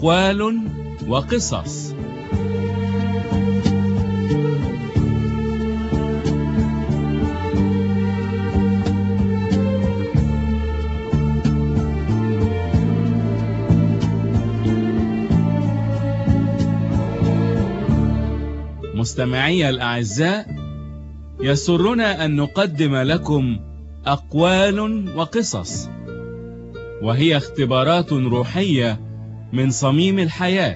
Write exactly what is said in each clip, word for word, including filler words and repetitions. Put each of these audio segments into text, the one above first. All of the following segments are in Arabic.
أقوال وقصص. مستمعي الأعزاء، يسرنا أن نقدم لكم أقوال وقصص، وهي اختبارات روحية من صميم الحياة.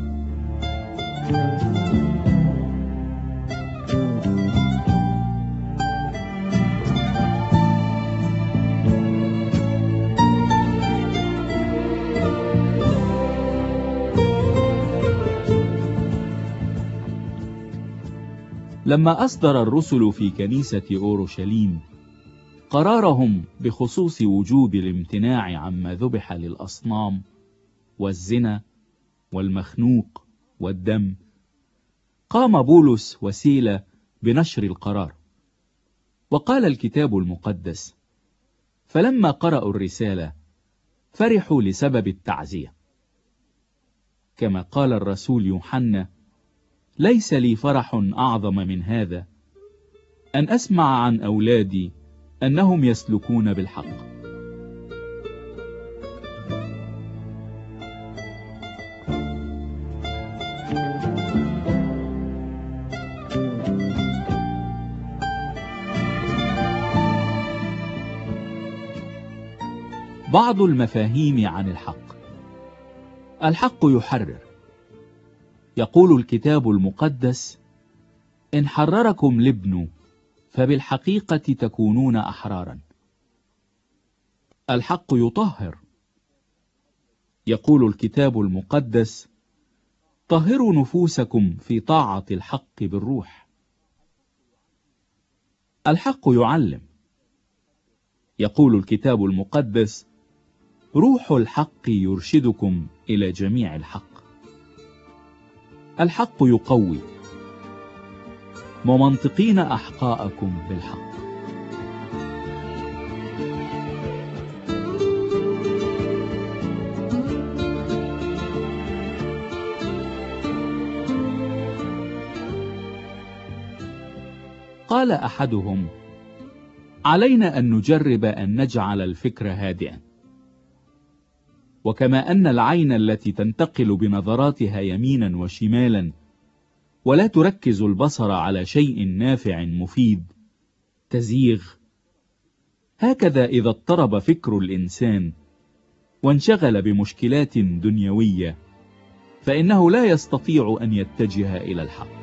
لما أصدر الرسل في كنيسة أورشليم قرارهم بخصوص وجوب الامتناع عما ذبح للأصنام والزنا والمخنوق والدم، قام بولس وسيلة بنشر القرار. وقال الكتاب المقدس: فلما قرأوا الرسالة فرحوا لسبب التعزية. كما قال الرسول يوحنا: ليس لي فرح أعظم من هذا، أن أسمع عن أولادي أنهم يسلكون بالحق. بعض المفاهيم عن الحق. الحق يحرر. يقول الكتاب المقدس: إن حرركم الابن فبالحقيقة تكونون أحرارا. الحق يطهر. يقول الكتاب المقدس: طهروا نفوسكم في طاعة الحق بالروح. الحق يعلم. يقول الكتاب المقدس: روح الحق يرشدكم إلى جميع الحق. الحق يقوي. ممنطقين أحقاءكم بالحق. قال أحدهم: علينا أن نجرب أن نجعل الفكر هادئا. وكما أن العين التي تنتقل بنظراتها يمينا وشمالا ولا تركز البصر على شيء نافع مفيد تزيغ، هكذا إذا اضطرب فكر الإنسان وانشغل بمشكلات دنيوية فإنه لا يستطيع أن يتجه إلى الحق.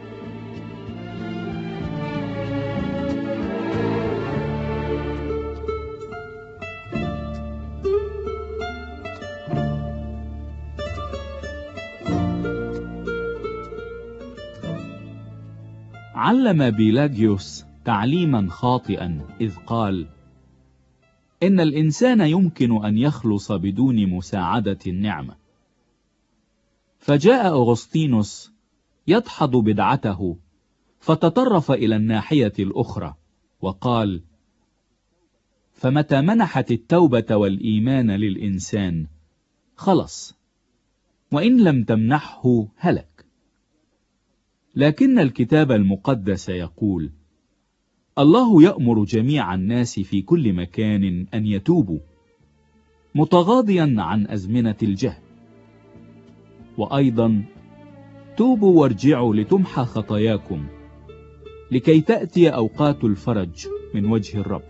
علم بيلاجيوس تعليما خاطئا إذ قال: إن الإنسان يمكن أن يخلص بدون مساعدة النعمة. فجاء أغسطينوس يدحض بدعته فتطرف إلى الناحية الأخرى وقال: فمتى منحت التوبة والإيمان للإنسان خلص، وإن لم تمنحه هلك. لكن الكتاب المقدس يقول: الله يأمر جميع الناس في كل مكان أن يتوبوا، متغاضيا عن أزمنة الجهل. وأيضا: توبوا وارجعوا لتمحى خطاياكم، لكي تأتي أوقات الفرج من وجه الرب.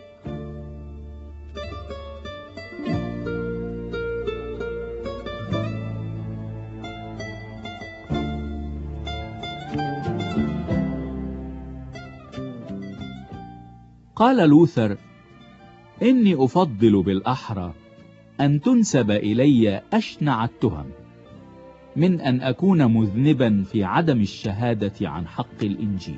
قال لوثر: إني أفضل بالأحرى أن تنسب إلي أشنع التهم من أن أكون مذنبا في عدم الشهادة عن حق الإنجيل.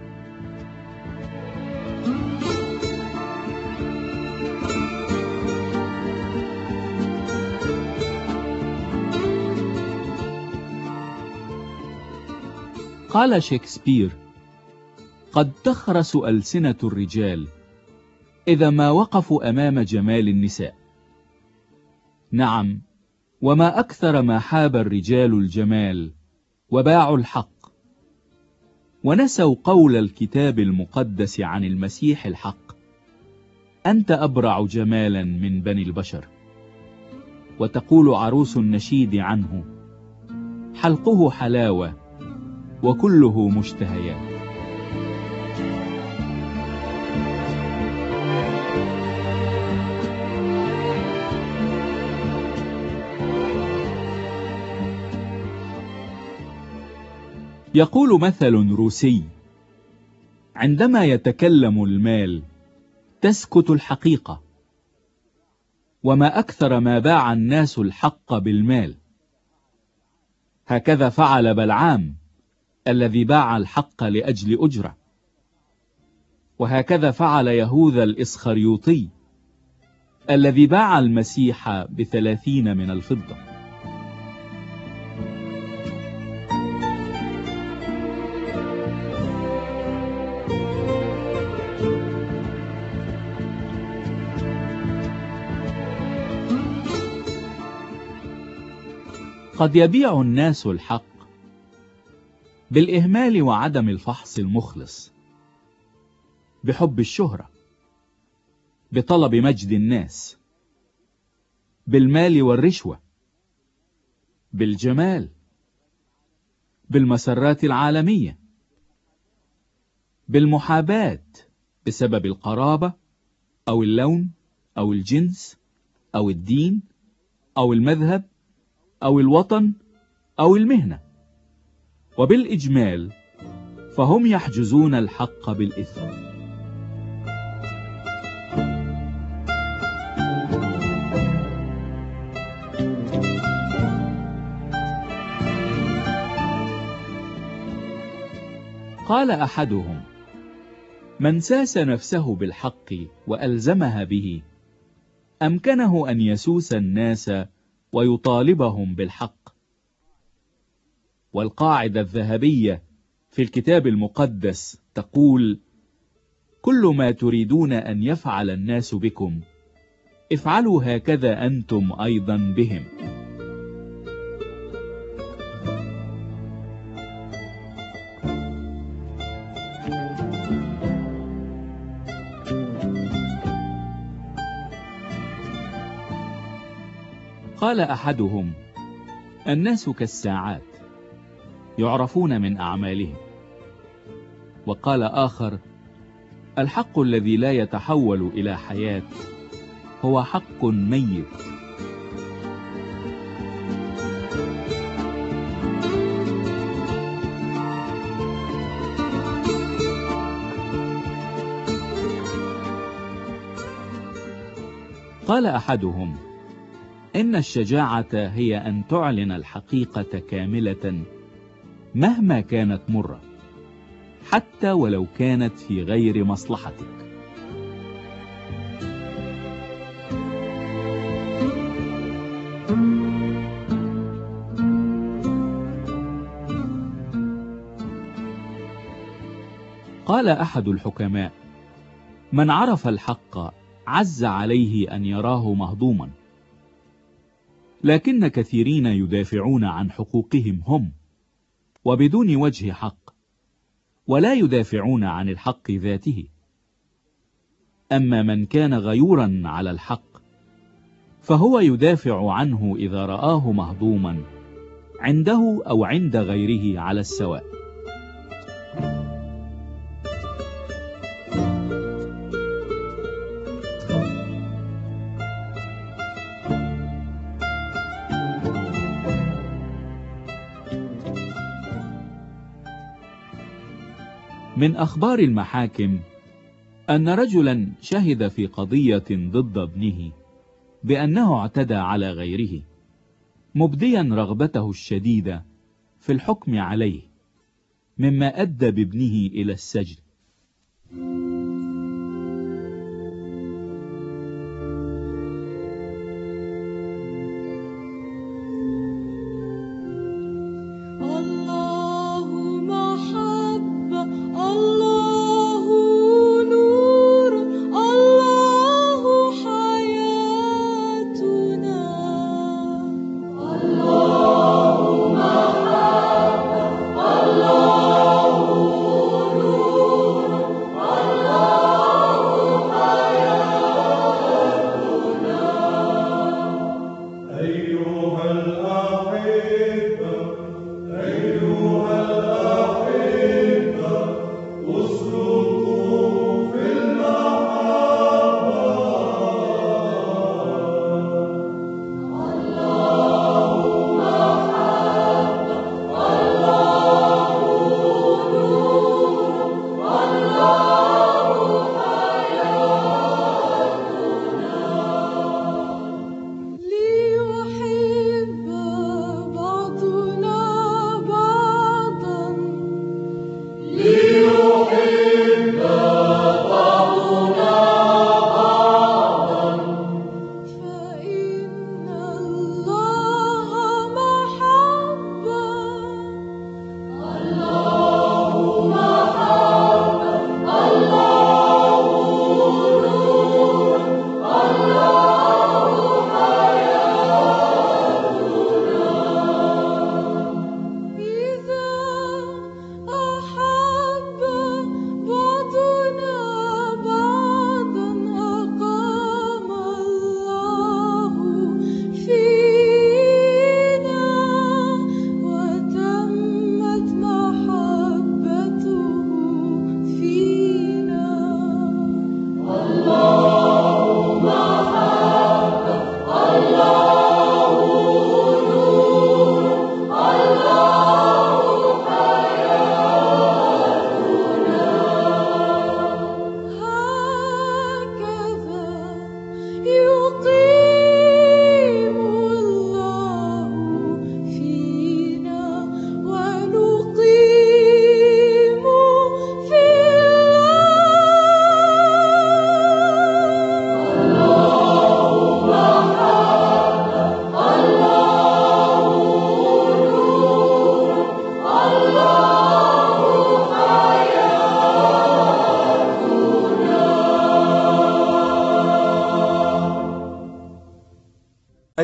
قال شكسبير: قد تخرس ألسنة الرجال إذا ما وقفوا أمام جمال النساء. نعم، وما أكثر ما حاب الرجال الجمال وباعوا الحق، ونسوا قول الكتاب المقدس عن المسيح الحق: أنت أبرع جمالا من بني البشر. وتقول عروس النشيد عنه: حلقه حلاوة وكله مشتهيات. يقول مثل روسي: عندما يتكلم المال تسكت الحقيقة. وما أكثر ما باع الناس الحق بالمال. هكذا فعل بلعام الذي باع الحق لأجل أجرة، وهكذا فعل يهوذا الإسخريوطي الذي باع المسيح بثلاثين من الفضة. قد يبيع الناس الحق بالإهمال وعدم الفحص المخلص، بحب الشهرة، بطلب مجد الناس، بالمال والرشوة، بالجمال، بالمسرات العالمية، بالمحاباة بسبب القرابة أو اللون أو الجنس أو الدين أو المذهب أو الوطن أو المهنة. وبالإجمال فهم يحجزون الحق بالإثم. قال أحدهم: من ساس نفسه بالحق وألزمها به أمكنه أن يسوس الناس ويطالبهم بالحق. والقاعدة الذهبية في الكتاب المقدس تقول: كل ما تريدون أن يفعل الناس بكم افعلوا هكذا أنتم أيضا بهم. قال أحدهم: الناس كالساعات يعرفون من أعمالهم. وقال آخر: الحق الذي لا يتحول إلى حياة هو حق ميت. قال أحدهم: إن الشجاعة هي أن تعلن الحقيقة كاملة مهما كانت مرة، حتى ولو كانت في غير مصلحتك. قال أحد الحكماء: من عرف الحق عز عليه أن يراه مهضوما. لكن كثيرين يدافعون عن حقوقهم هم وبدون وجه حق، ولا يدافعون عن الحق ذاته. أما من كان غيورا على الحق فهو يدافع عنه إذا رآه مهضوما عنده أو عند غيره على السواء. من أخبار المحاكم أن رجلا شهد في قضية ضد ابنه بأنه اعتدى على غيره، مبديا رغبته الشديدة في الحكم عليه، مما أدى بابنه إلى السجن.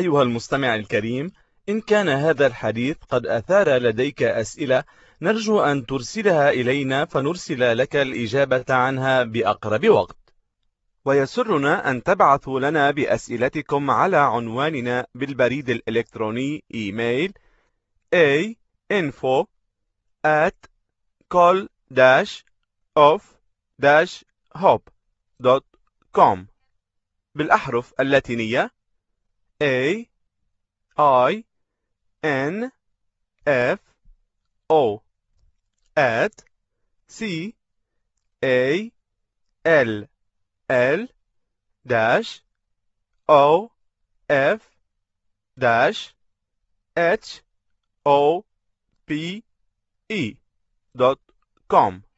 أيها المستمع الكريم، إن كان هذا الحديث قد أثار لديك أسئلة نرجو أن ترسلها إلينا فنرسل لك الإجابة عنها بأقرب وقت. ويسرنا أن تبعثوا لنا بأسئلتكم على عنواننا بالبريد الإلكتروني إيميل a info at col dash of dash hope دوت كوم بالأحرف اللاتينية A I N F O at C A L L dash O F dash H O P E دوت كوم.